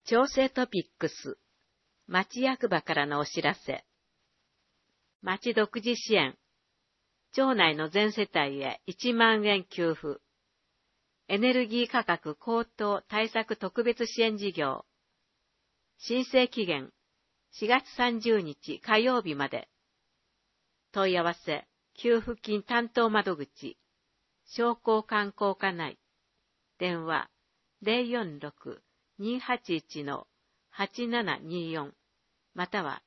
調整トピックス、町役場からのお知らせ。町独自支援、町内の全世帯へ1万円給付。エネルギー価格高騰対策特別支援事業。申請期限、4月30日火曜日まで。問い合わせ、給付金担当窓口、商工観光課内。電話、046-281-8724または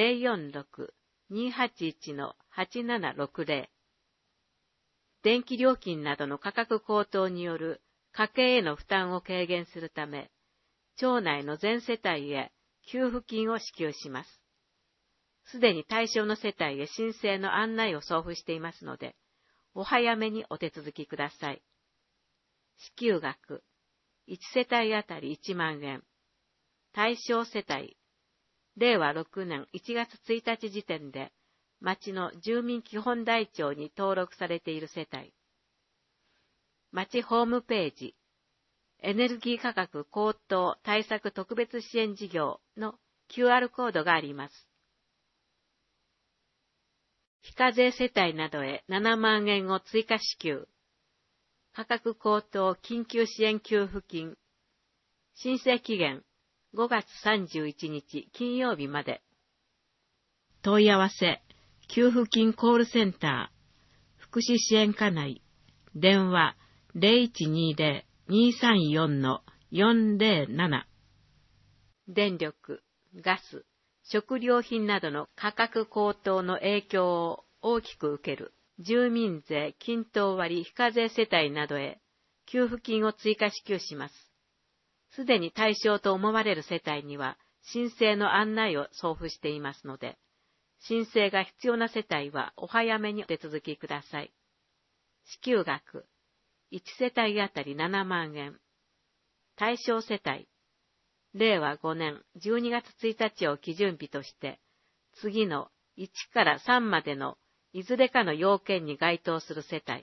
046-281-8760。電気料金などの価格高騰による家計への負担を軽減するため、町内の全世帯へ給付金を支給します。すでに対象の世帯へ申請の案内を送付していますので、お早めにお手続きください。支給額、1世帯あたり1万円。対象世帯、令和6年1月1日時点で、町の住民基本台帳に登録されている世帯。町ホームページ、エネルギー価格高騰対策特別支援事業の QR コードがあります。非課税世帯などへ7万円を追加支給。価格高騰緊急支援給付金。申請期限5月31日金曜日まで。問い合わせ、給付金コールセンター、福祉支援課内、電話 0120-234-407。電力、ガス、食料品などの価格高騰の影響を大きく受ける住民税均等割非課税世帯などへ給付金を追加支給します。すでに対象と思われる世帯には申請の案内を送付していますので、申請が必要な世帯はお早めにお手続きください。支給額、1世帯あたり7万円。対象世帯、令和5年12月1日を基準日として、次の1から3までのいずれかの要件に該当する世帯。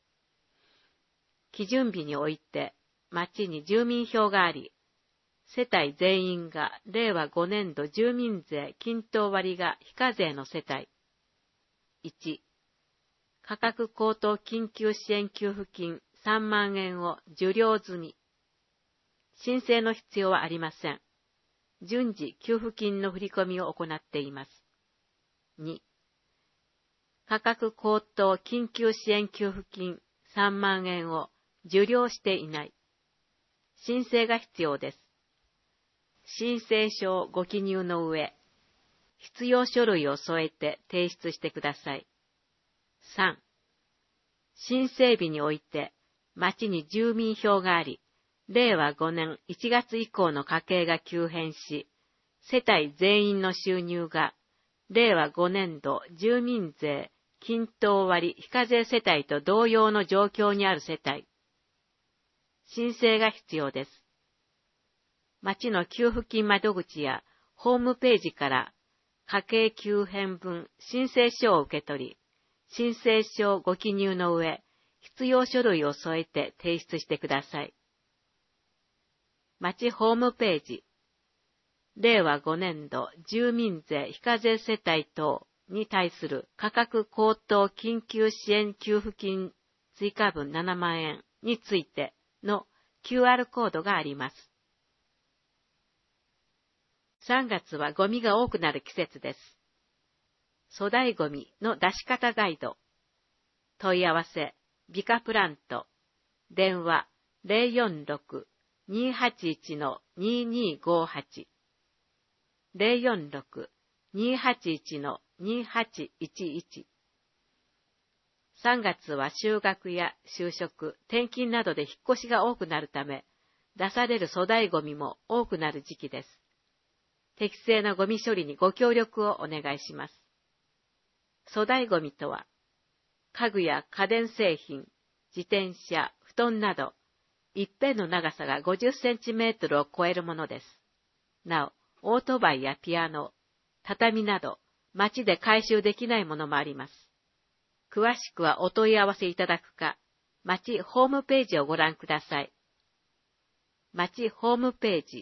基準日において、町に住民票があり、世帯全員が令和5年度住民税均等割が非課税の世帯。1、価格高騰緊急支援給付金3万円を受領済み。申請の必要はありません。順次給付金の振り込みを行っています。2、価格高騰緊急支援給付金3万円を受領していない。申請が必要です。申請書をご記入の上、必要書類を添えて提出してください。3、申請日において、町に住民票があり、令和5年1月以降の家計が急変し、世帯全員の収入が、令和5年度住民税均等割非課税世帯と同様の状況にある世帯。申請が必要です。町の給付金窓口やホームページから家計急変分申請書を受け取り、申請書をご記入の上、必要書類を添えて提出してください。町ホームページ、令和5年度住民税非課税世帯等に対する価格高騰緊急支援給付金追加分7万円についての QR コードがあります。3月はゴミが多くなる季節です。粗大ゴミの出し方ガイド。問い合わせ、ビカプラント。電話046-281-2258。046-281-2811。3月は就学や就職、転勤などで引っ越しが多くなるため、出される粗大ゴミも多くなる時期です。適正なゴミ処理にご協力をお願いします。粗大ゴミとは、家具や家電製品、自転車、布団など、一辺の長さが50センチメートルを超えるものです。なお、オートバイやピアノ、畳など、町で回収できないものもあります。詳しくはお問い合わせいただくか、町ホームページをご覧ください。町ホームページ、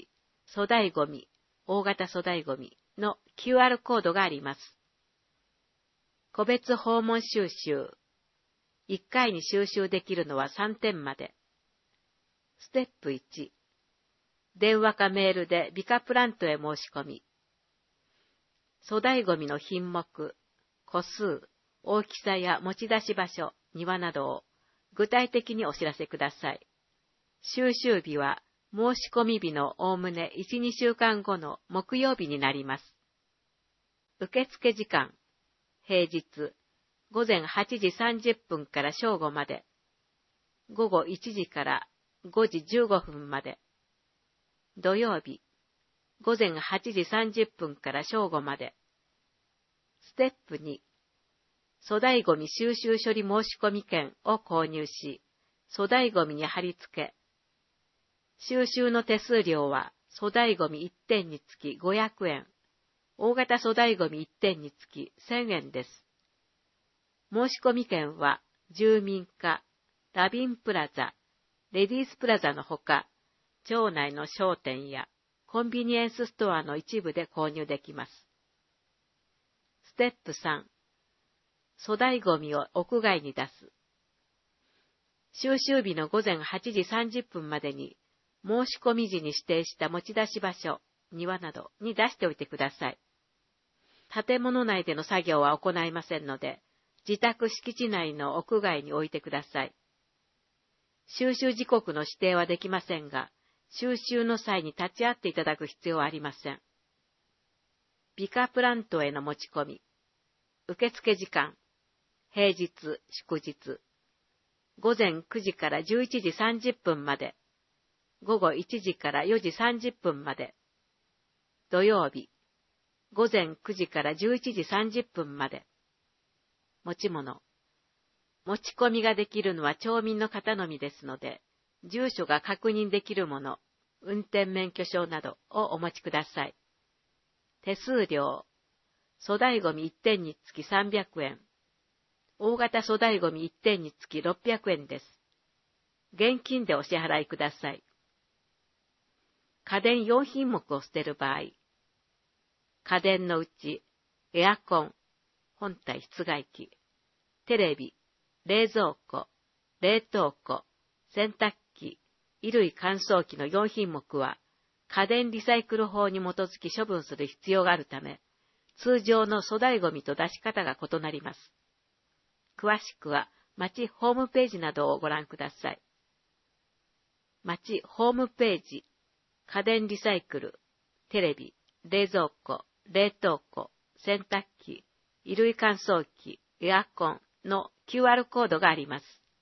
粗大ごみ、大型粗大ごみの QR コードがあります。個別訪問収集。1回に収集できるのは3点まで。ステップ1。電話かメールでビカプラントへ申し込み。粗大ごみの品目、個数、大きさや持ち出し場所、庭などを具体的にお知らせください。収集日は申し込み日のおおむね1、2週間後の木曜日になります。受付時間、平日、午前8時30分から正午まで、午後1時から5時15分まで、土曜日、午前8時30分から正午まで。ステップ2、粗大ごみ収集処理申込券を購入し、粗大ごみに貼り付け、収集の手数料は粗大ごみ1点につき500円、大型粗大ごみ1点につき1000円です。申込券は住民課、ラビンプラザ、レディースプラザのほか、町内の商店やコンビニエンスストアの一部で購入できます。ステップ3、粗大ごみを屋外に出す。収集日の午前8時30分までに、申し込み時に指定した持ち出し場所、庭などに出しておいてください。建物内での作業は行いませんので、自宅敷地内の屋外に置いてください。収集時刻の指定はできませんが、収集の際に立ち会っていただく必要はありません。ビカプラントへの持ち込み。受付時間。平日、祝日。午前9時から11時30分まで。午後1時から4時30分まで。土曜日。午前9時から11時30分まで。持ち物。持ち込みができるのは町民の方のみですので、住所が確認できるもの、運転免許証などをお持ちください。手数料。粗大ごみ1点につき300円。大型粗大ごみ1点につき600円です。現金でお支払いください。家電4品目を捨てる場合。家電のうち、エアコン、本体室外機、テレビ、冷蔵庫、冷凍庫、洗濯機、衣類乾燥機の4品目は、家電リサイクル法に基づき処分する必要があるため、通常の粗大ごみと出し方が異なります。詳しくは、町ホームページなどをご覧ください。町ホームページ、家電リサイクル、テレビ、冷蔵庫、冷凍庫、洗濯機、衣類乾燥機、エアコンの QR コードがあります。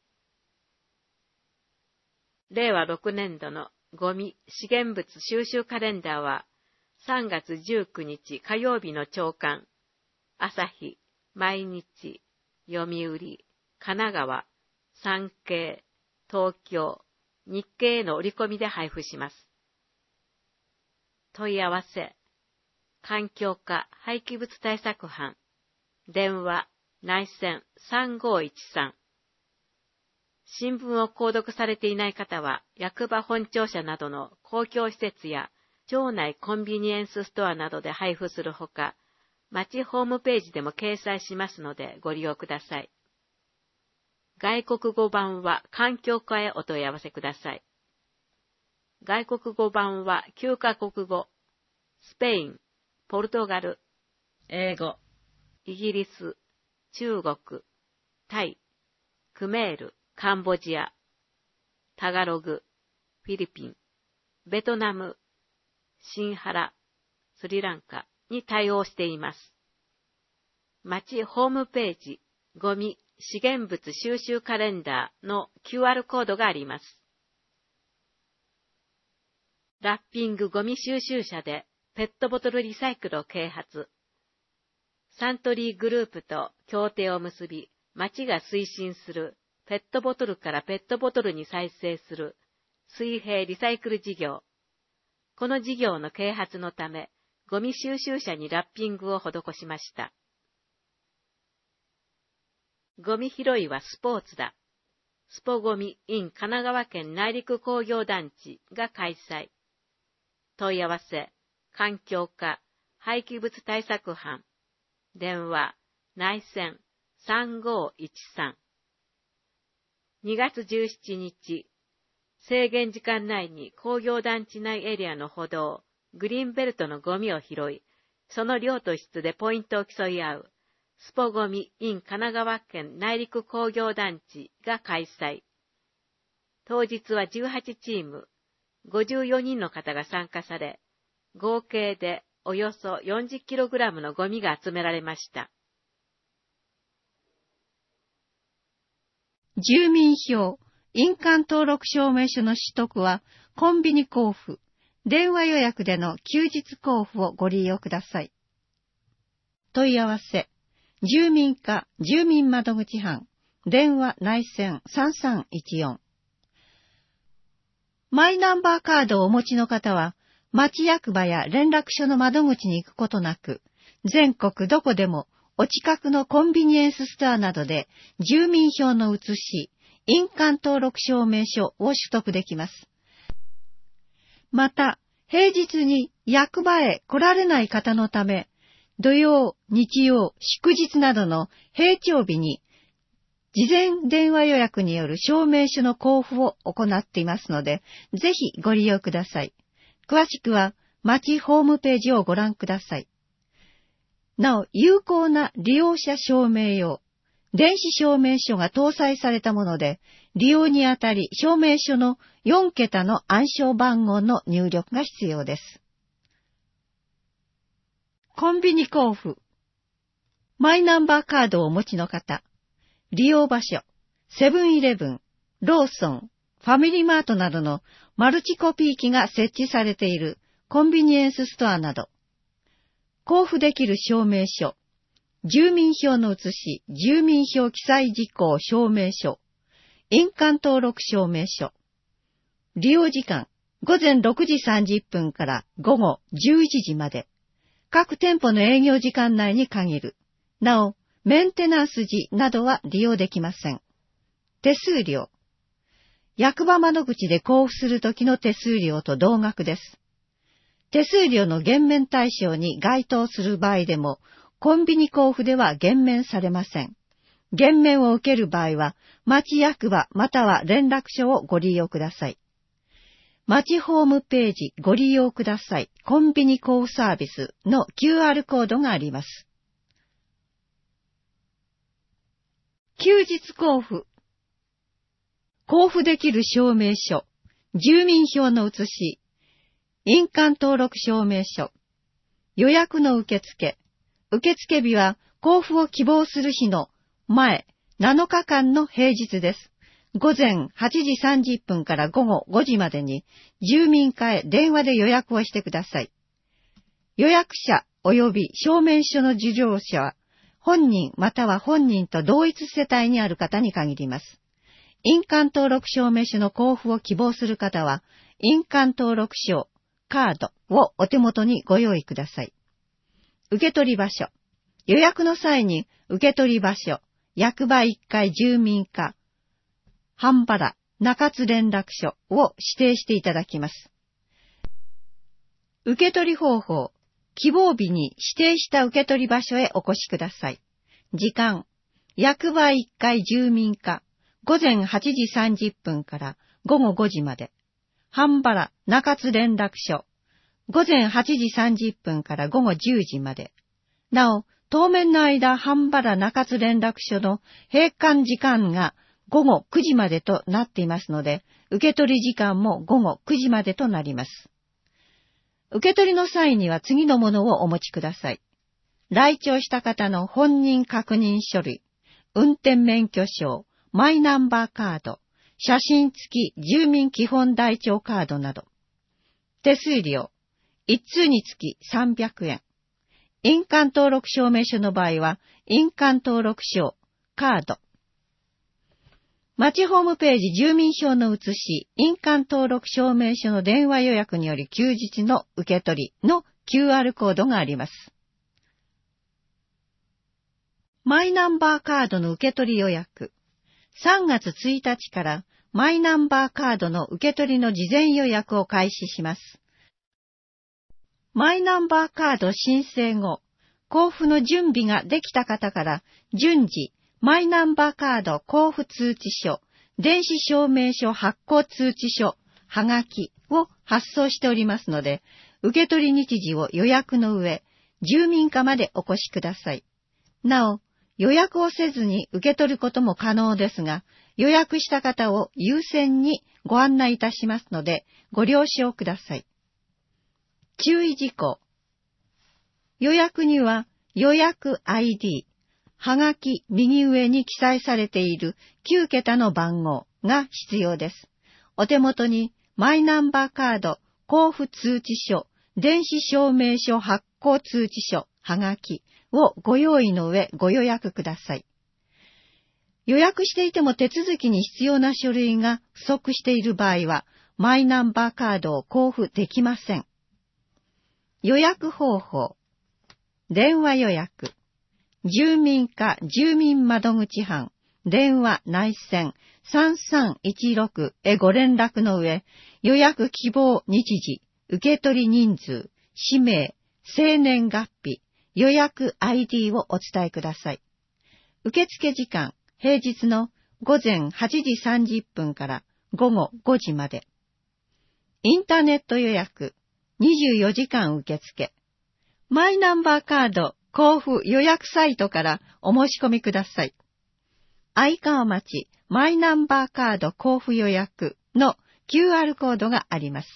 令和6年度のゴミ資源物収集カレンダーは3月19日火曜日の朝刊、朝日、毎日、読売、神奈川、産経、東京、日経への折り込みで配布します。問い合わせ、環境課廃棄物対策班、電話、内線3513。新聞を購読されていない方は、役場本庁舎などの公共施設や町内コンビニエンスストアなどで配布するほか、町ホームページでも掲載しますのでご利用ください。外国語版は環境課へお問い合わせください。外国語版は9カ国語、スペイン、ポルトガル、英語、イギリス、中国、タイ、クメール、カンボジア、タガログ、フィリピン、ベトナム、シンハラ、スリランカに対応しています。町ホームページ、ゴミ資源物収集カレンダーの QR コードがあります。ラッピングゴミ収集車でペットボトルリサイクルを啓発。サントリーグループと協定を結び、町が推進するペットボトルからペットボトルに再生する水平リサイクル事業。この事業の啓発のため、ゴミ収集車にラッピングを施しました。ゴミ拾いはスポーツだ。スポゴミ in 神奈川県内陸工業団地が開催。 問い合わせ、環境課、廃棄物対策班、電話、内線3513。2月17日、制限時間内に工業団地内エリアの歩道、グリーンベルトのゴミを拾い、その量と質でポイントを競い合う、スポゴミ in 神奈川県内陸工業団地が開催。当日は18チーム、54人の方が参加され、合計でおよそ 40kg のゴミが集められました。 住民票、印鑑登録証明書の取得はコンビニ交付、電話予約での休日交付をご利用ください。問い合わせ、住民課住民窓口班、電話内線3314。マイナンバーカードをお持ちの方は、町役場や連絡所の窓口に行くことなく、全国どこでもお近くのコンビニエンスストアなどで住民票の写し、印鑑登録証明書を取得できます。また、平日に役場へ来られない方のため、土曜、日曜、祝日などの平常日に、事前電話予約による証明書の交付を行っていますので、ぜひご利用ください。詳しくは、町ホームページをご覧ください。なお、有効な利用者証明用、電子証明書が搭載されたもので、利用にあたり証明書の4桁の暗証番号の入力が必要です。コンビニ交付。マイナンバーカードをお持ちの方、利用場所、セブンイレブン、ローソン、ファミリーマートなどのマルチコピー機が設置されているコンビニエンスストアなど、交付できる証明書、住民票の写し、住民票記載事項証明書、印鑑登録証明書。利用時間、午前6時30分から午後11時まで。各店舗の営業時間内に限る。なお、メンテナンス時などは利用できません。手数料。役場窓口で交付するときの手数料と同額です。手数料の減免対象に該当する場合でも、コンビニ交付では減免されません。減免を受ける場合は、町役場または連絡所をご利用ください。町ホームページご利用ください。コンビニ交付サービスの QR コードがあります。休日交付。交付できる証明書、住民票の写し、印鑑登録証明書、予約の受付。受付日は交付を希望する日の前7日間の平日です。午前8時30分から午後5時までに住民課へ電話で予約をしてください。予約者及び証明書の受領者は本人または本人と同一世帯にある方に限ります。印鑑登録証明書の交付を希望する方は印鑑登録証、カードをお手元にご用意ください。受取場所。予約の際に受取場所、役場1階住民課、半原、中津連絡所を指定していただきます。受取方法、希望日に指定した受取場所へお越しください。時間、役場1階住民課、午前8時30分から午後5時まで。半原、中津連絡所、午前8時30分から午後10時まで。なお、当面の間、半原中津連絡所の閉館時間が午後9時までとなっていますので、受取時間も午後9時までとなります。受取の際には次のものをお持ちください。来庁した方の本人確認書類、運転免許証、マイナンバーカード、写真付き住民基本台帳カードなど。手数料、1通につき300円。印鑑登録証明書の場合は、印鑑登録証、カード。町ホームページ住民票の写し、印鑑登録証明書の電話予約により休日の受け取りの QR コードがあります。マイナンバーカードの受け取り予約。3月1日からマイナンバーカードの受け取りの事前予約を開始します。 マイナンバーカード申請後、交付の準備ができた方から順次、マイナンバーカード交付通知書、電子証明書発行通知書、はがきを発送しておりますので、受取日時を予約の上、住民課までお越しください。なお、予約をせずに受け取ることも可能ですが、予約した方を優先にご案内いたしますので、ご了承ください。注意事項。予約には予約 ID、はがき右上に記載されている9桁の番号が必要です。お手元にマイナンバーカード交付通知書、電子証明書発行通知書、はがきをご用意の上ご予約ください。予約していても手続きに必要な書類が不足している場合は、マイナンバーカードを交付できません。予約方法。電話予約。住民課住民窓口班、電話内線3316へご連絡の上、予約希望日時、受取人数、氏名、生年月日、予約 ID をお伝えください。受付時間、平日の午前8時30分から午後5時まで。インターネット予約、24時間受付。マイナンバーカード交付予約サイトからお申し込みください。愛川町マイナンバーカード交付予約の QR コードがあります。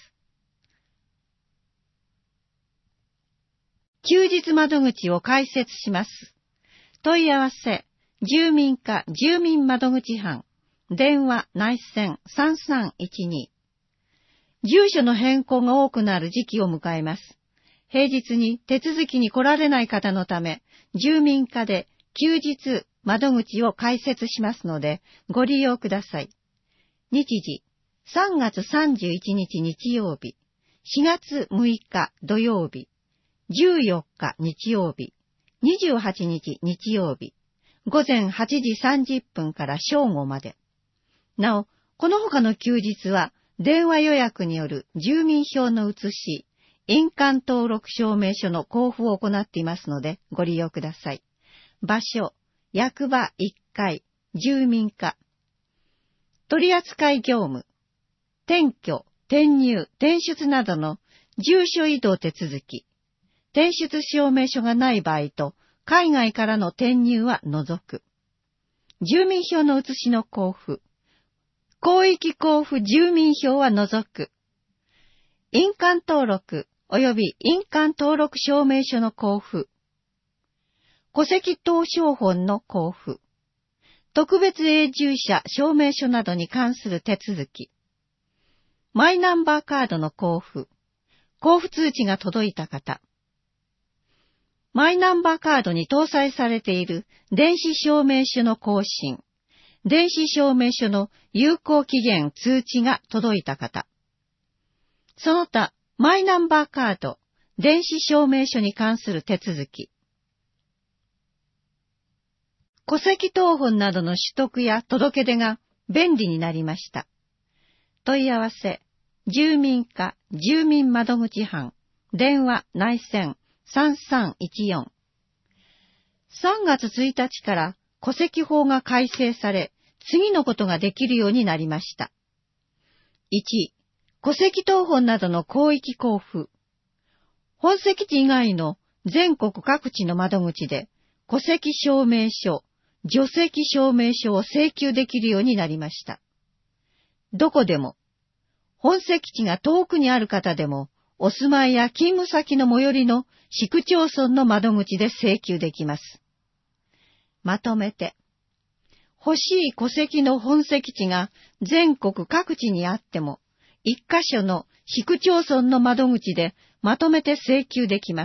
休日窓口を開設します。問い合わせ、住民課住民窓口班、電話内線3312。住所の変更が多くなる時期を迎えます。平日に手続きに来られない方のため、住民課で休日窓口を開設しますので、ご利用ください。日時、3月31日日曜日、4月6日土曜日、14日日曜日、28日日曜日、午前8時30分から正午まで。なお、この他の休日は、電話予約による住民票の写し、印鑑登録証明書の交付を行っていますので、ご利用ください。場所、役場1階、住民課。取扱業務、転居、転入、転出などの住所移動手続き。転出証明書がない場合と、海外からの転入は除く。住民票の写しの交付。広域交付住民票は除く。印鑑登録及び印鑑登録証明書の交付。戸籍謄商本の交付。特別永住者証明書などに関する手続き。マイナンバーカードの交付。交付通知が届いた方。マイナンバーカードに搭載されている電子証明書の更新。電子証明書の有効期限通知が届いた方。その他、マイナンバーカード、電子証明書に関する手続き。戸籍謄本などの取得や届け出が便利になりました。問い合わせ、住民課住民窓口班、電話内線3314。3月1日から戸籍法が改正され、次のことができるようになりました。1、戸籍謄本などの広域交付。本籍地以外の全国各地の窓口で、戸籍証明書、除籍証明書を請求できるようになりました。どこでも、本籍地が遠くにある方でも、お住まいや勤務先の最寄りの市区町村の窓口で請求できます。まとめて、欲しい戸籍の本籍地が全国各地にあっても、一箇所の市区町村の窓口でまとめて請求できます。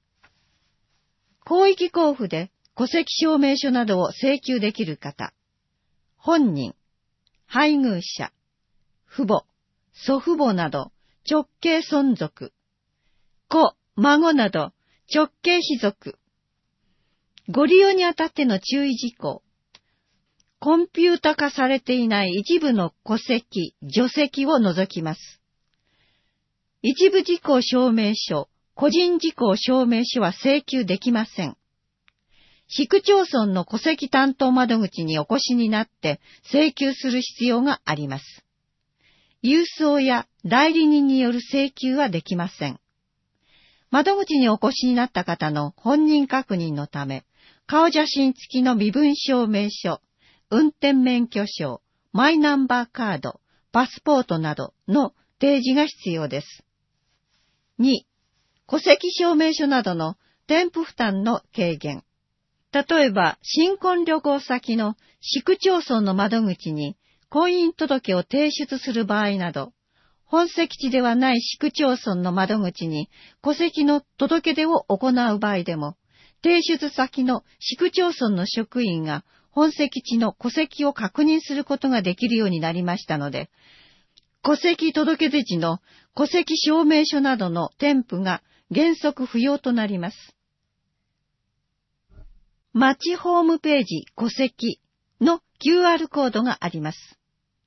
広域交付で戸籍証明書などを請求できる方、本人、配偶者、父母、祖父母など直系孫族、子、孫など直系卑族。ご利用にあたっての注意事項。コンピュータ化されていない一部の戸籍、除籍を除きます。一部事項証明書、 個人事項証明書は請求できません。市区町村の戸籍担当窓口にお越しになって請求する必要があります。郵送や代理人による請求はできません。窓口にお越しになった方の本人確認のため、顔写真付きの身分証明書、運転免許証、マイナンバーカード、パスポートなどの提示が必要です。2、戸籍証明書などの添付負担の軽減。例えば、新婚旅行先の市区町村の窓口に婚姻届を提出する場合など、本籍地ではない市区町村の窓口に戸籍の届け出を行う場合でも、提出先の市区町村の職員が本籍地の戸籍を確認することができるようになりましたので、戸籍届出時の戸籍証明書などの添付が原則不要となります。町ホームページ戸籍の QR コードがあります。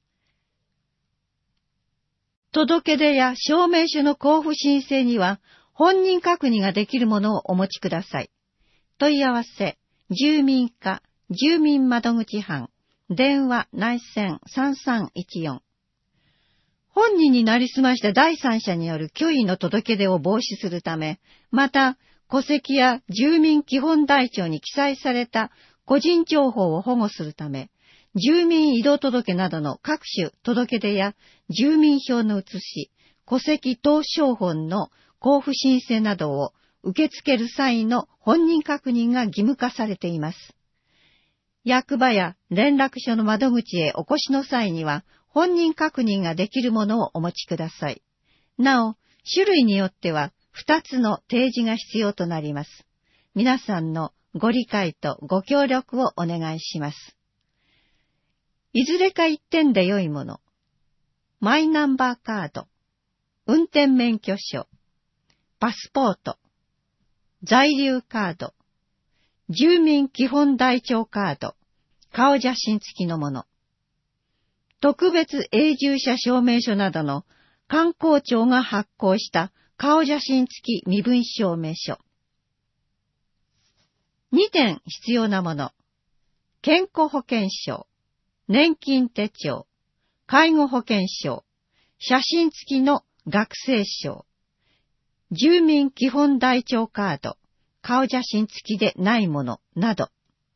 届け出や証明書の交付申請には本人確認ができるものをお持ちください。問い合わせ、住民課、住民窓口班、電話内線3314。本人になりすました第三者による虚偽の届け出を防止するため、また、戸籍や住民基本台帳に記載された個人情報を保護するため、住民移動届などの各種届け出や住民票の写し、戸籍謄商本の交付申請などを受け付ける際の本人確認が義務化されています。役場や連絡所の窓口へお越しの際には本人確認ができるものをお持ちください。なお、種類によっては2つの提示が必要となります。皆さんのご理解とご協力をお願いします。いずれか一点で良いもの。マイナンバーカード、運転免許証、パスポート、在留カード、住民基本台帳カード、顔写真付きのもの。特別永住者証明書などの観光庁が発行した顔写真付き身分証明書。2点必要なもの。健康保険証、年金手帳、介護保険証、写真付きの学生証、住民基本台帳カード、顔写真付きでないものなど。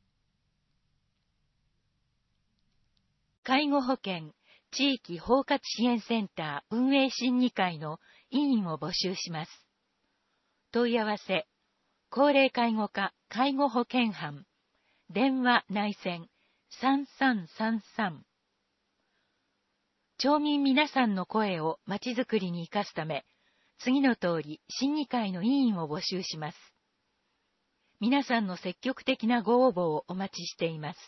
介護保険地域包括支援センター運営審議会の委員を募集します。問い合わせ、高齢介護課介護保険班、電話内線3333。町民皆さんの声をまちづくりに生かすため、次の通り審議会の委員を募集します。皆さんの積極的なご応募をお待ちしています。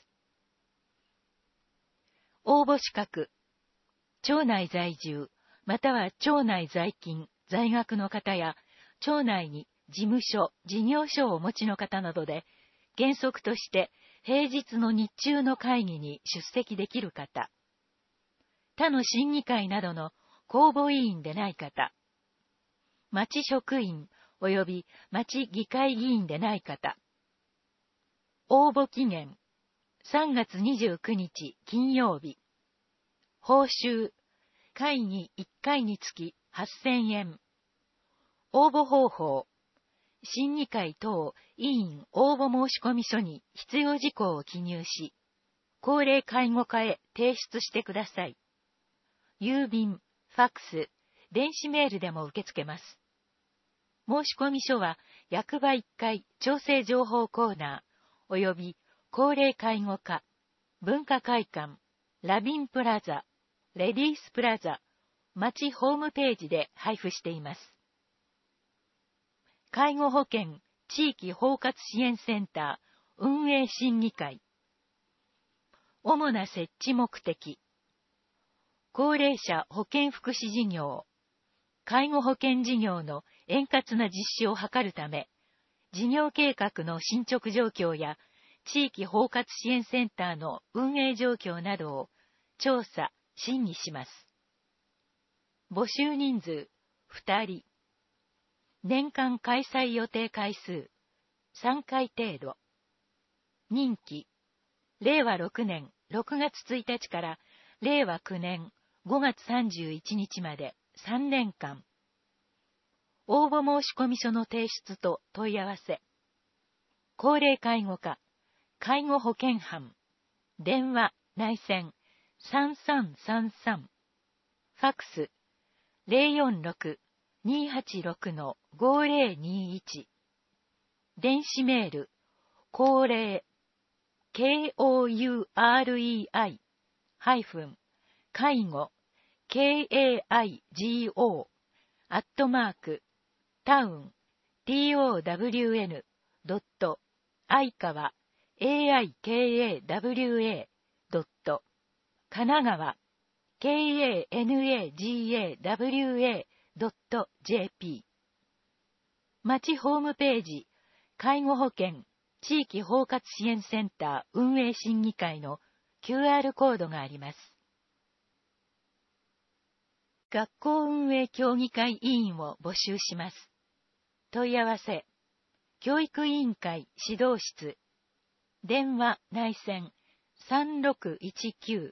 応募資格、町内在住、または町内在勤、在学の方や、町内に事務所、事業所をお持ちの方などで、原則として平日の日中の会議に出席できる方、他の審議会などの公募委員でない方、町職員及び町議会議員でない方。応募期限、3月29日金曜日。報酬、会議1回につき8000円。応募方法、審議会等委員応募申込書に必要事項を記入し、高齢介護課へ提出してください。郵便、ファックス、電子メールでも受け付けます。申込書は役場1階調整情報コーナー及び高齢介護課、文化会館、ラビンプラザ、レディースプラザ、町ホームページで配布しています。介護保険地域包括支援センター運営審議会。主な設置目的。高齢者保健福祉事業、介護保険事業の円滑な実施を図るため、事業計画の進捗状況や地域包括支援センターの運営状況などを調査、審議します。募集人数2人。 年間開催予定回数3回程度。任期、令和6年6月1日から令和9年5月31日まで3年間。応募申込書の提出と問い合わせ。高齢介護課、介護保険班、電話、内線、3333、ファックス、046-286-5021、電子メール、高齢、KOUREI、介護、KAIGO、town、town.aikawa、aikawa、神奈川、kanagawa.jp。町ホームページ、介護保険、地域包括支援センター運営審議会の QR コードがあります。学校運営協議会委員を募集します。問い合わせ、教育委員会指導室、電話内線3619。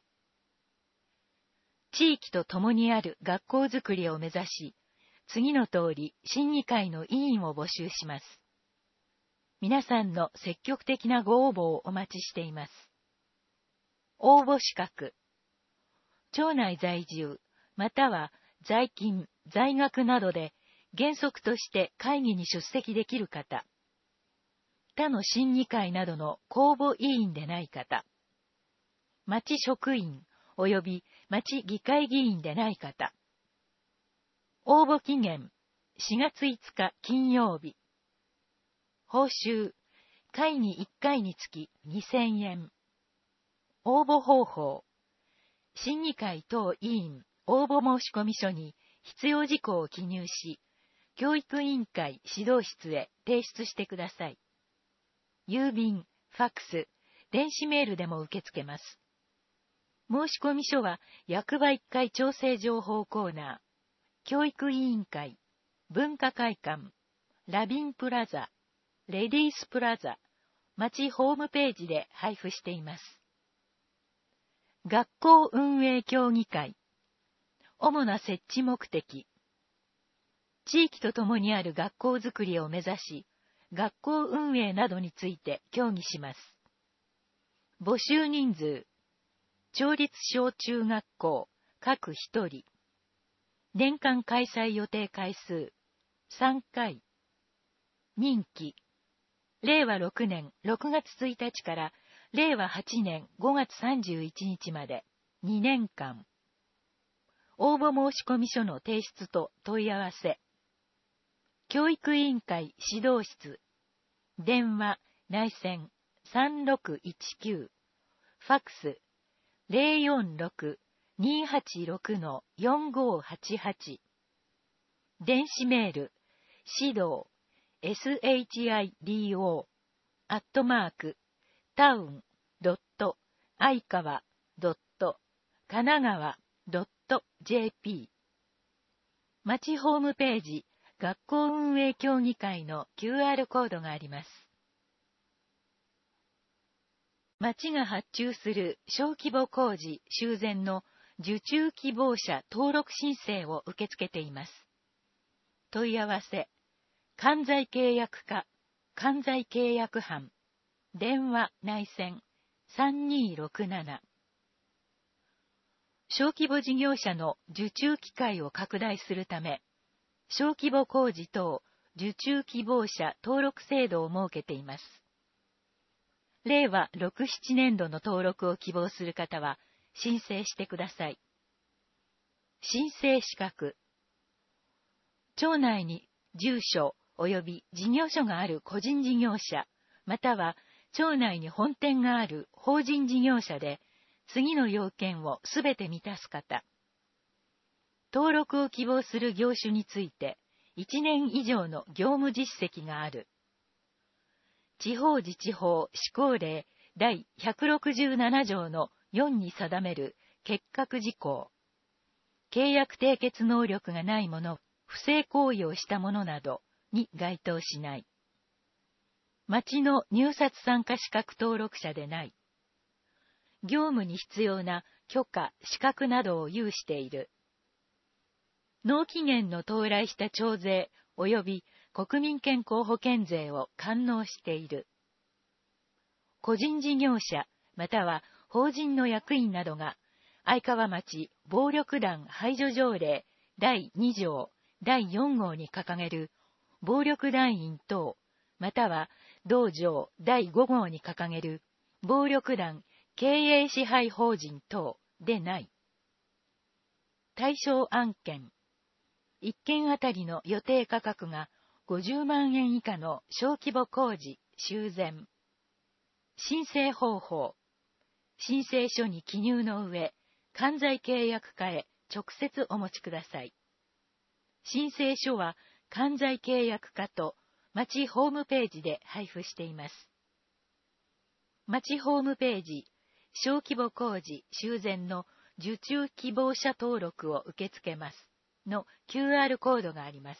地域と共にある学校づくりを目指し、次の通り審議会の委員を募集します。皆さんの積極的なご応募をお待ちしています。応募資格、町内在住、または在勤、在学などで原則として会議に出席できる方、他の審議会などの公募委員でない方、町職員及び町議会議員でない方。応募期限4月5日金曜日。報酬、会議1回につき2000円。応募方法、審議会等委員応募申込書に必要事項を記入し、教育委員会指導室へ提出してください。郵便、ファックス、電子メールでも受け付けます。申込書は役場1階調整情報コーナー、教育委員会、文化会館、ラビンプラザ、レディースプラザ、町ホームページで配布しています。学校運営協議会、主な設置目的、地域とともにある学校づくりを目指し、学校運営などについて協議します。募集人数、町立小中学校各1人。年間開催予定回数3回。任期、令和6年6月1日から令和8年5月31日まで2年間。応募申込書の提出と問い合わせ。教育委員会指導室、電話内線3619、ファックス046-286-4588。電子メール、指導、shido、town.aikawa.kanagawa.jp。町ホームページ、学校運営協議会の QR コードがあります。町が発注する小規模工事・修繕の受注希望者登録申請を受け付けています。問い合わせ、管財契約課、管財契約班、電話内線3267。小規模事業者の受注機会を拡大するため、小規模工事等受注希望者登録制度を設けています。令和6、7年度の登録を希望する方は申請してください。申請資格。町内に住所及び事業所がある個人事業者、または町内に本店がある法人事業者で、次の要件をすべて満たす方。登録を希望する業種について、1年以上の業務実績がある。地方自治法施行令第167条の4に定める結核事項。契約締結能力がない者、不正行為をした者などに該当しない。町の入札参加資格登録者でない。業務に必要な許可、資格などを有している。納期限の到来した徴税及び国民健康保険税を完納している。個人事業者または法人の役員などが愛川町暴力団排除条例第2条第4号に掲げる暴力団員等または同条第5号に掲げる暴力団経営支配法人等でない。対象案件。1件あたりの予定価格が50万円以下の小規模工事、修繕。申請方法。申請書に記入の上、管財契約課へ直接お持ちください。申請書は管財契約課と町ホームページで配布しています。町ホームページ、小規模工事、修繕の受注希望者登録を受け付けますの QR コードがあります。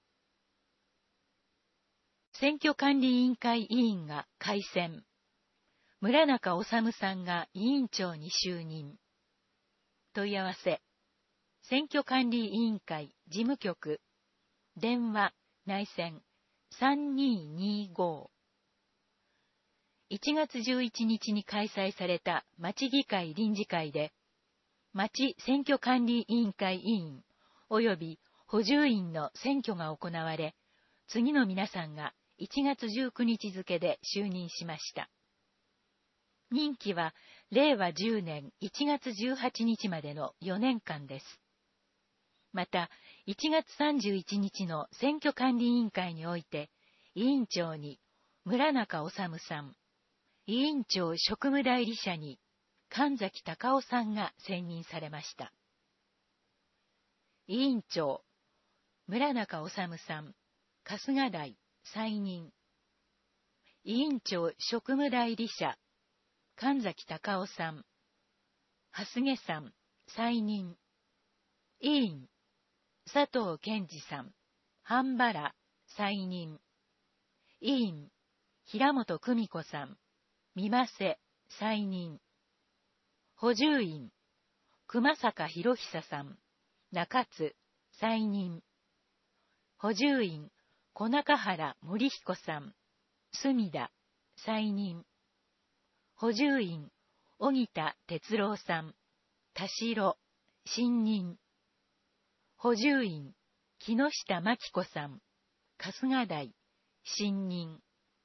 選挙管理委員会委員が改選。村中治さんが委員長に就任。問い合わせ。選挙管理委員会事務局。電話内線3225。1月11日に開催された町議会臨時会で、町選挙管理委員会委員及び補充員の選挙が行われ、次の皆さんが1月19日付で就任しました。任期は令和10年1月18日までの4年間です。また、1月31日の選挙管理委員会において、委員長に村中治さん、委員長職務代理者に神崎隆夫さんが選任されました。委員長、村中治さん、春日台、再任。委員長職務代理者、神崎隆夫さん、蓮毛さん、再任。委員、佐藤健二さん、半原、再任。委員、平本久美子さん、三馬瀬、再任。補充員、熊坂博久さん、中津、再任。補充員、小中原森彦さん、隅田、再任。補充員、小木田哲郎さん、田代、新任。補充員、木下真紀子さん、春日台、新任。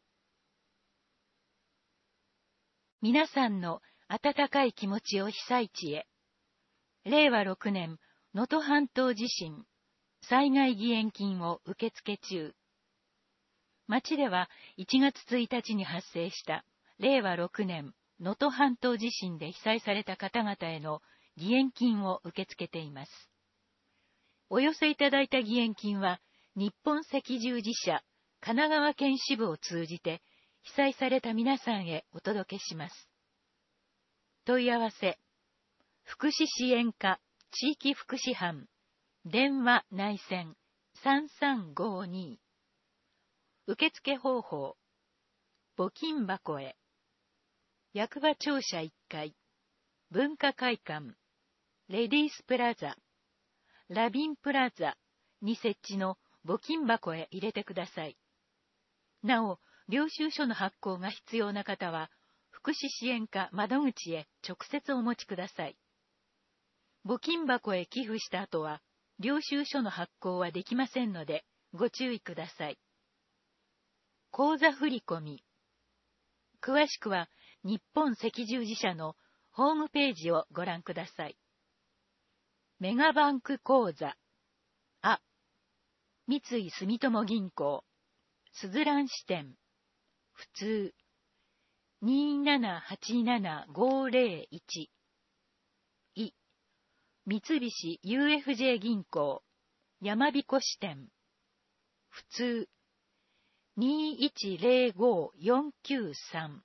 皆さんの温かい気持ちを被災地へ。令和6年、能登半島地震、災害義援金を受付中。町では1月1日に発生した令和6年能登半島地震で被災された方々への義援金を受け付けています。お寄せいただいた義援金は日本赤十字社神奈川県支部を通じて被災された皆さんへお届けします。問い合わせ、福祉支援課地域福祉班、電話内線3352。受付方法、募金箱へ。役場庁舎1階、文化会館、レディースプラザ、ラビンプラザに設置の募金箱へ入れてください。なお、領収書の発行が必要な方は、福祉支援課窓口へ直接お持ちください。募金箱へ寄付した後は、領収書の発行はできませんので、ご注意ください。口座振込。詳しくは、日本赤十字社のホームページをご覧ください。メガバンク口座。三井住友銀行。すずらん支店。普通。2787501。三菱 UFJ 銀行。山彦支店。普通。2105493。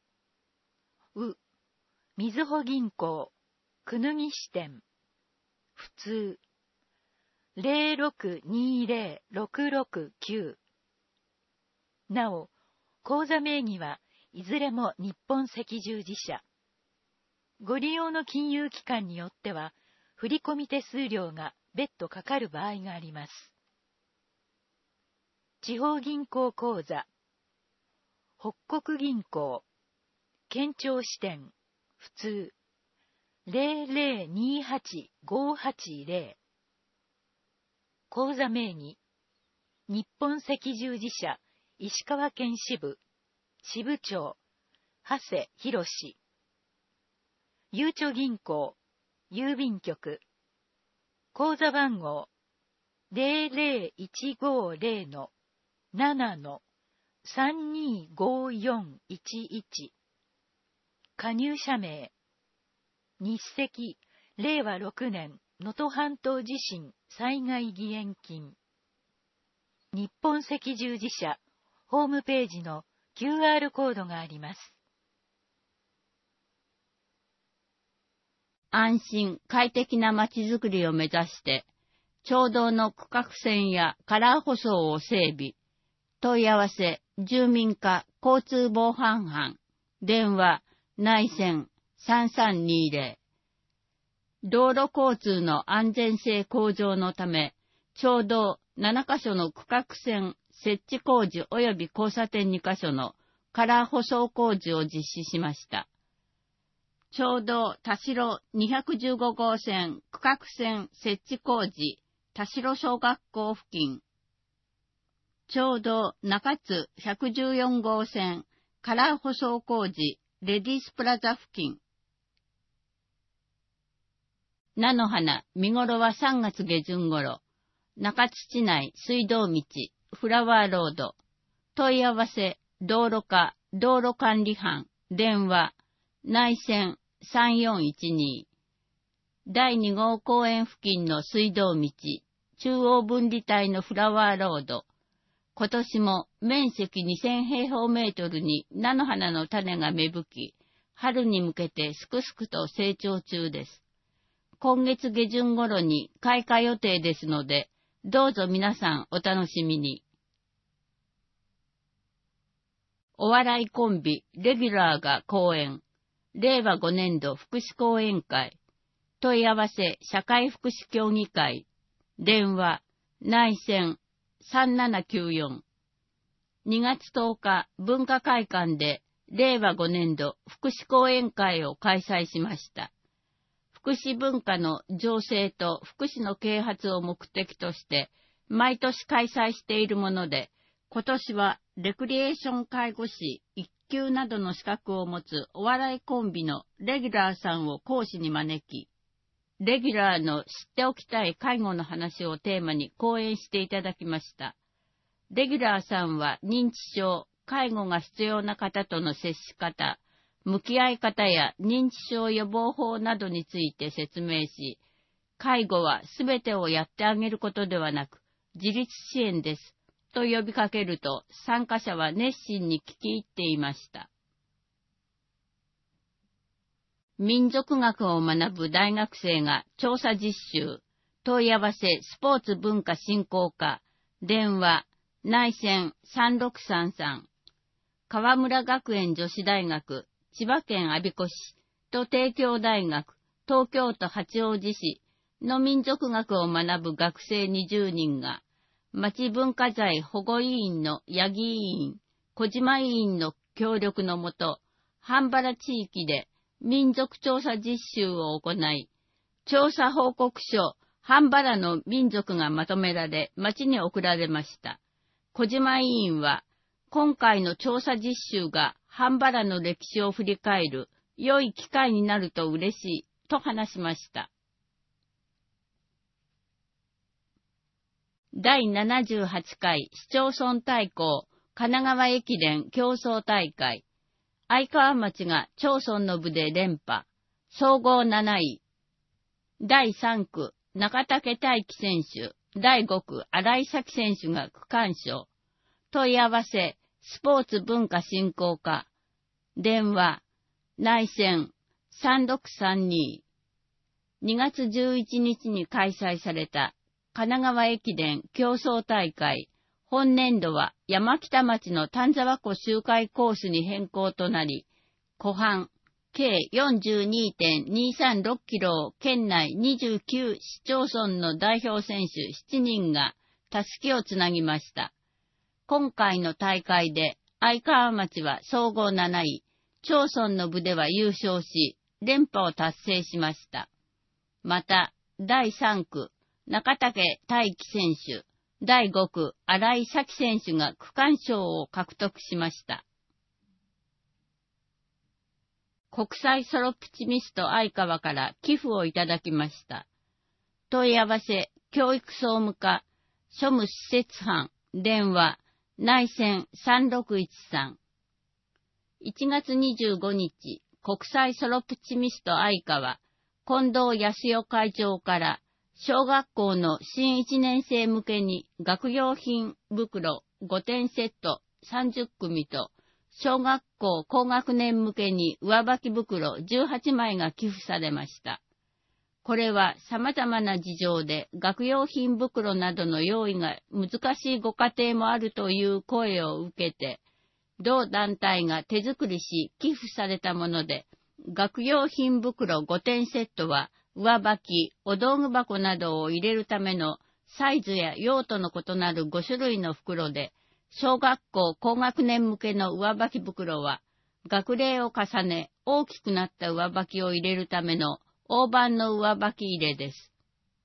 みずほ銀行、くぬぎ支店。普通。0620669。 なお、口座名義はいずれも日本赤十字社。ご利用の金融機関によっては、振込手数料が別途かかる場合があります。地方銀行口座、北国銀行、県庁支店、普通、0028-580。口座名義、日本赤十字社、石川県支部、支部長、長谷博士。ゆうちょ銀行、郵便局、口座番号、00150-7-325411。加入者名、日赤、令和6年、能登半島地震災害義援金。日本赤十字社、ホームページの QR コードがあります。 安心、快適なまちづくりを目指して、町道の区画線やカラー舗装を整備。問い合わせ、住民課交通防犯班。電話、内線3320。道路交通の安全性向上のため、町道7カ所の区画線設置工事及び交差点2カ所のカラー舗装工事を実施しました。町道田代215号線区画線設置工事田代小学校付近。町道中津114号線カラー舗装工事レディースプラザ付近。菜の花、見頃は3月下旬頃。中津市内水道道、フラワーロード。問い合わせ、道路課、道路管理班。電話、内線3412。第2号公園付近の水道道、中央分離帯のフラワーロード。今年も面積2000平方メートルに菜の花の種が芽吹き、春に向けてすくすくと成長中です。今月下旬頃に開花予定ですので、どうぞ皆さんお楽しみに。お笑いコンビ、レギュラーが講演。令和5年度福祉講演会。問い合わせ、社会福祉協議会。電話、内線3794。2月10日、文化会館で、令和5年度福祉講演会を開催しました。福祉文化の醸成と福祉の啓発を目的として、毎年開催しているもので、今年はレクリエーション介護士1級などの資格を持つお笑いコンビのレギュラーさんを講師に招き、レギュラーの知っておきたい介護の話をテーマに講演していただきました。レギュラーさんは認知症、介護が必要な方との接し方、向き合い方や認知症予防法などについて説明し、介護はすべてをやってあげることではなく、自立支援です、と呼びかけると、参加者は熱心に聞き入っていました。民族学を学ぶ大学生が調査実習、問い合わせスポーツ文化振興課、電話、内線3633、川村学園女子大学、千葉県我孫子市と帝京大学、東京都八王子市の民族学を学ぶ学生20人が、町文化財保護委員の八木委員、小島委員の協力のもと、半原地域で民族調査実習を行い、調査報告書、半原の民族がまとめられ、町に送られました。小島委員は、今回の調査実習が半原の歴史を振り返る良い機会になると嬉しいと話しました。第78回市町村対抗神奈川駅伝競争大会。愛川町が町村の部で連覇。総合7位。第3区中竹大輝選手、第5区新井咲選手が区間賞。問い合わせ、スポーツ文化振興課。電話、内線3632。2月11日に開催された神奈川駅伝競争大会本年度は山北町の丹沢湖周回コースに変更となり、湖畔、計 42.236 キロを県内29市町村の代表選手7人がたすきをつなぎました。今回の大会で相川町は総合7位、町村の部では優勝し、連覇を達成しました。また、第3区、中竹大輝選手、第5区、新井咲選手が区間賞を獲得しました。国際ソロプチミスト相川から寄付をいただきました。問い合わせ、教育総務課、庶務施設班、電話、内線3613。1月25日、国際ソロプチミスト相川、近藤康代会長から、小学校の新1年生向けに学用品袋5点セット30組と、小学校高学年向けに上履き袋18枚が寄付されました。これは様々な事情で学用品袋などの用意が難しいご家庭もあるという声を受けて、同団体が手作りし寄付されたもので、学用品袋5点セットは上履き、お道具箱などを入れるためのサイズや用途の異なる5種類の袋で、小学校高学年向けの上履き袋は、学齢を重ね大きくなった上履きを入れるための大判の上履き入れです。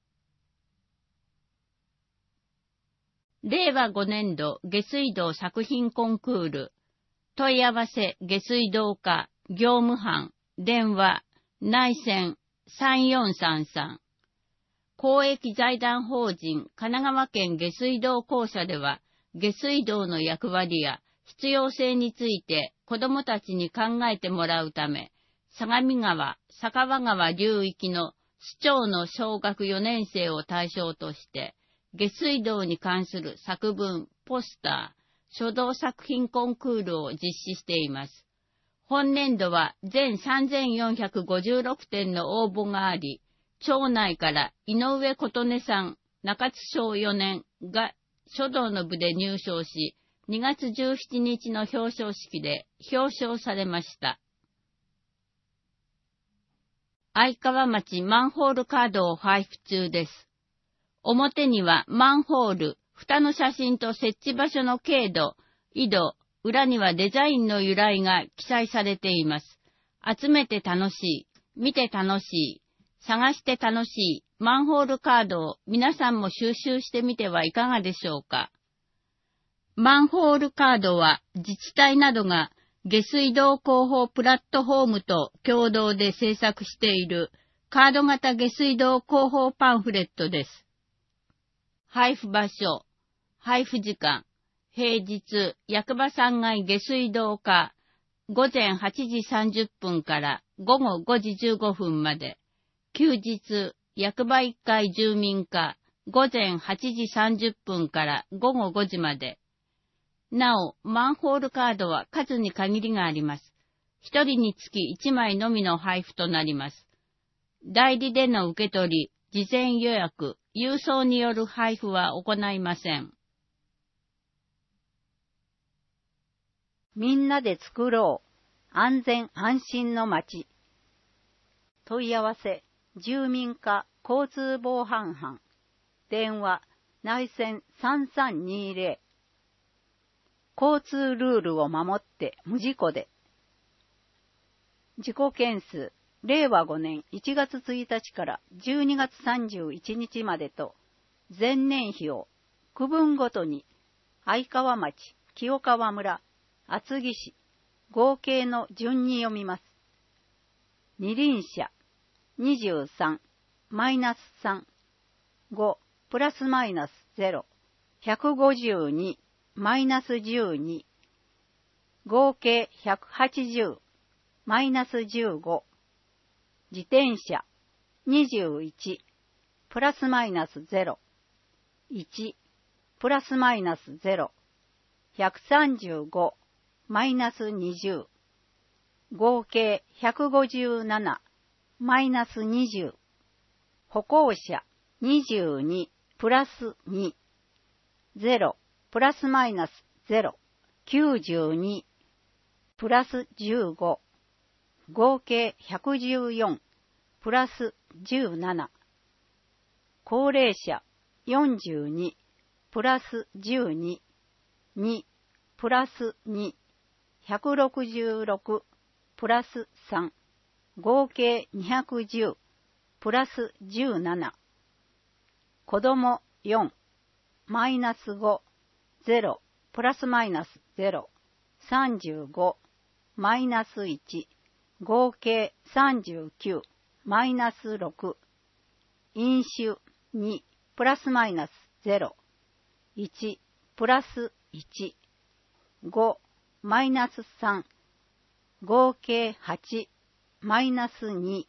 令和5年度下水道作品コンクール、問い合わせ下水道課、業務班、電話、内線3433。公益財団法人神奈川県下水道公社では、下水道の役割や必要性について子どもたちに考えてもらうため、相模川、酒場川流域の市町の小学4年生を対象として、下水道に関する作文、ポスター、書道作品コンクールを実施しています。本年度は全3456点の応募があり、町内から井上琴音さん、中津小4年が書道の部で入賞し、2月17日の表彰式で表彰されました。相川町マンホールカードを配布中です。表にはマンホール、蓋の写真と設置場所の経度、緯度、裏にはデザインの由来が記載されています。集めて楽しい、見て楽しい、探して楽しいマンホールカードを皆さんも収集してみてはいかがでしょうか。マンホールカードは自治体などが下水道広報プラットフォームと共同で制作しているカード型下水道広報パンフレットです。配布場所、配布時間、平日、役場3階下水道課、午前8時30分から午後5時15分まで、休日、役場1階住民課、午前8時30分から午後5時まで。なお、マンホールカードは数に限りがあります。1人につき1枚のみの配布となります。代理での受け取り、事前予約、郵送による配布は行いません。 みんなで作ろう安全安心の街。問い合わせ住民課交通防犯班、電話内線3320。交通ルールを守って無事故で。事故件数令和5年1月1日から12月31日までと、前年比を区分ごとに相川町、清川村、厚木市、合計の順に読みます。二輪車23、マイナス3、5、プラスマイナス0、152、マイナス12、合計180、マイナス15、自転車21、プラスマイナス0、1、プラスマイナス0、135、マイナス20、合計157、マイナス20、歩行者22、プラス2、0、 プラスマイナス0、92、プラス15、合計114、プラス17。高齢者42、プラス12、2、プラス2、166、プラス3、合計210、プラス17。子供4、マイナス5、0、プラスマイナス0、35、マイナス1、合計39、マイナス6。飲酒2、プラスマイナス0、1、プラス1、5、マイナス3、合計8、マイナス2。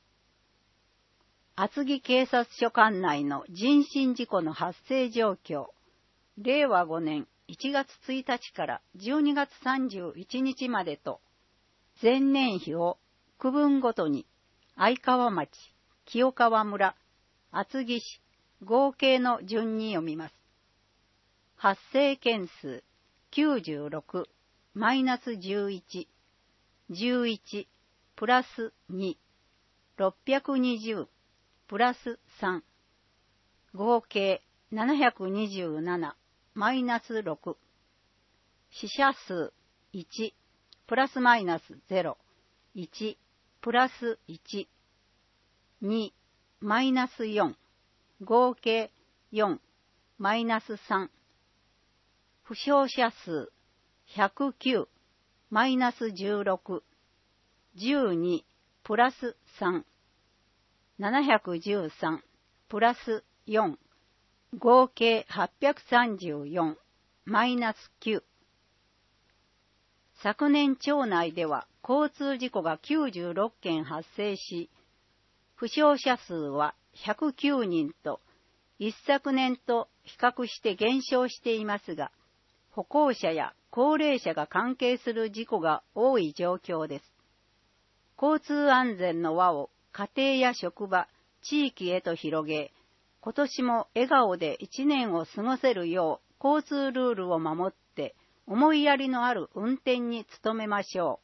厚木警察署管内の人身事故の発生状況。令和5年1月1日から12月31日までと、前年比を区分ごとに、相川町、清川村、厚木市、合計の順に読みます。発生件数96、マイナス11、11、プラス2、620、プラス3、合計727、マイナス6。死者数1、プラスマイナス0、1、プラス1、2、マイナス4、合計4、マイナス3。負傷者数109、マイナス16、12、プラス3、713、プラス4、合計834、マイナス9。昨年町内では交通事故が96件発生し、負傷者数は109人と、一昨年と比較して減少していますが、歩行者や高齢者が関係する事故が多い状況です。交通安全の輪を家庭や職場、地域へと広げ、今年も笑顔で一年を過ごせるよう交通ルールを守って思いやりのある運転に努めましょ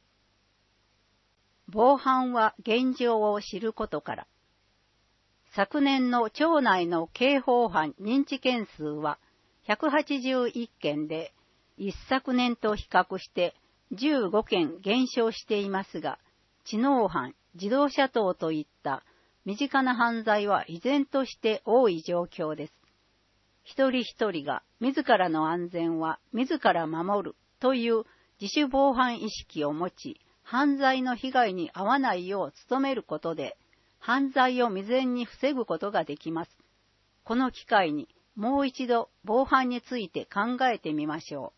う。防犯は現状を知ることから。昨年の町内の刑法犯認知件数は181件で、一昨年と比較して15件減少していますが、知能犯、自動車盗といった身近な犯罪は依然として多い状況です。一人一人が自らの安全は自ら守るという自主防犯意識を持ち、犯罪の被害に遭わないよう努めることで、犯罪を未然に防ぐことができます。この機会にもう一度防犯について考えてみましょ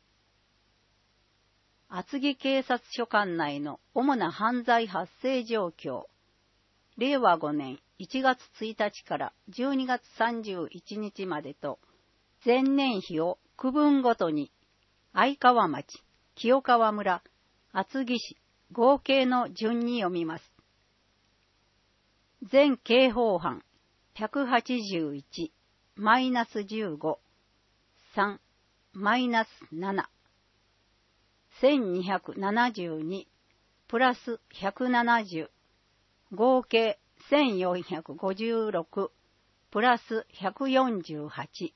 う。厚木警察署管内の主な犯罪発生状況。令和5年1月1日から12月31日までと、前年比を区分ごとに、相川町、清川村、厚木市、合計の順に読みます。全刑法犯181、マイナス15、3、マイナス7、1272、プラス170、合計1456、プラス148。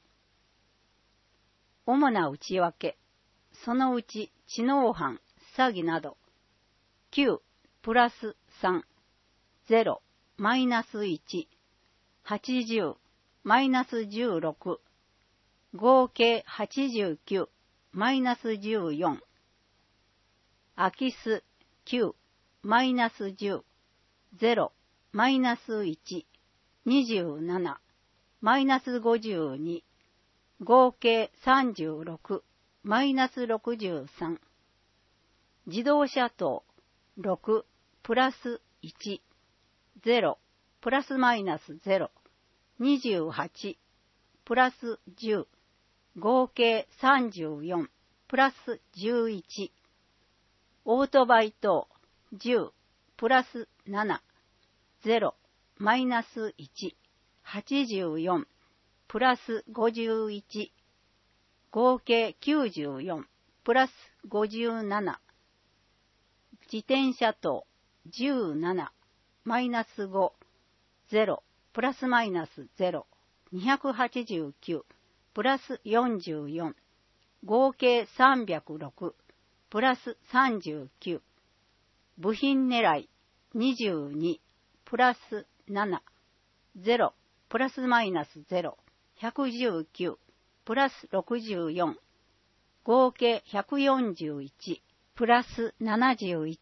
主な内訳、そのうち知能犯、詐欺など、9、プラス3、0、マイナス1、80、マイナス16、合計89、マイナス14。空き巣9、マイナス10、0、マイナス1、27、マイナス52、合計36、マイナス63。自動車盗6、プラス1、0、プラスマイナス0、28、プラス10、合計34、プラス11。オートバイ盗10、プラス7、0、マイナス1、84、プラス51。 合計94、プラス57。自転車等17、マイナス5、0、プラスマイナス0、289、プラス44、合計306、プラス39。部品狙い22、プラス7、0、プラスマイナス0、119、プラス64、合計141、プラス71。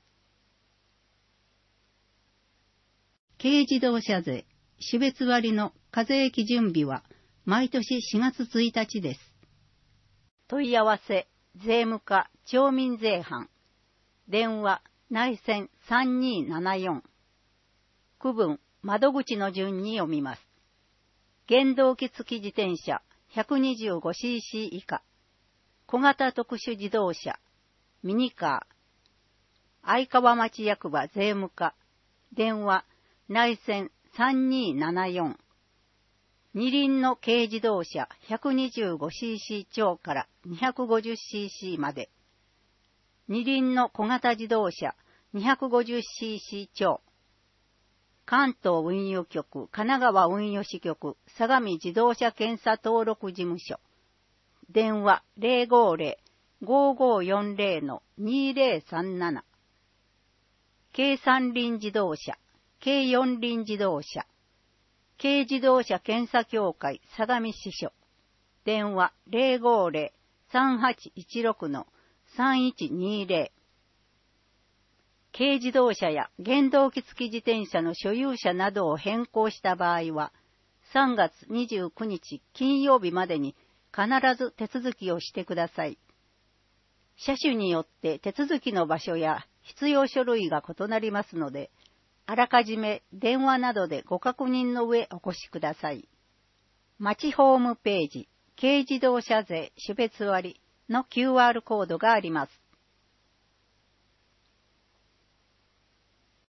軽自動車税、種別割の課税基準日は毎年4月1日です。問い合わせ、税務課町民税班。電話、内線3274。区分、窓口の順に読みます。原動機付き自転車 125cc 以下。小型特殊自動車、ミニカー。相川町役場税務課。電話、内線3274。二輪の軽自動車 125cc 超から 250cc まで。二輪の小型自動車 250cc 超。関東運輸局、神奈川運輸支局、相模自動車検査登録事務所。電話 050-5540-2037。軽三輪自動車、軽四輪自動車。軽自動車検査協会相模支所。電話 050-3816-3120。軽自動車や原動機付き自転車の所有者などを変更した場合は、3月29日金曜日までに必ず手続きをしてください。車種によって手続きの場所や必要書類が異なりますので、あらかじめ電話などでご確認の上お越しください。町ホームページ、軽自動車税種別割の QR コードがあります。